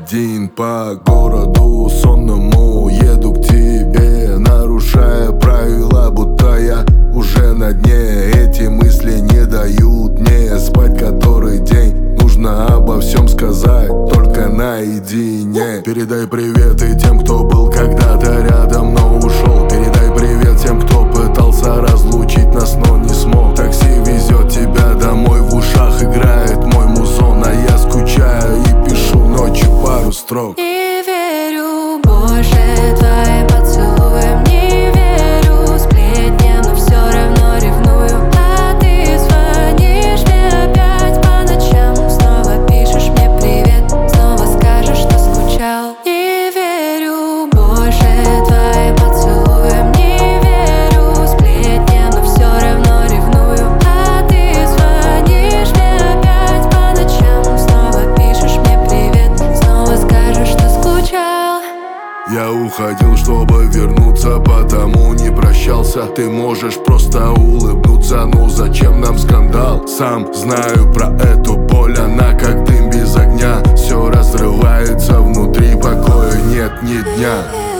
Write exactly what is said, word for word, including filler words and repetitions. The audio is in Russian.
один по городу сонному еду к тебе, нарушая правила, будто я уже на дне. Эти мысли не дают мне спать который день. Нужно обо всем сказать, только наедине. Передай привет и тем, кто был когда-то рядом, но ушел. Передай привет тем, кто пытался разлучить нас, но не смог. Такси везет тебя домой, в ушах играет мой музон, а я скучаю и пишу ночью пару строк. Не верю больше твоим поцелуям, не верю сплетням, но все равно ревную. А ты звонишь мне опять по ночам, снова пишешь мне привет, снова скажешь, что скучал. Не верю больше твоим поцелуям, не верю сплетням, но все равно ревную. А ты звонишь мне опять по ночам, снова пишешь мне привет, снова скажешь, что скучал. Я уходил, чтобы вернуться, потому не прощался. Ты можешь просто улыбнуться, ну зачем нам скандал? Сам знаю про эту боль, она как дым без огня. Все разрывается внутри, покоя нет ни дня.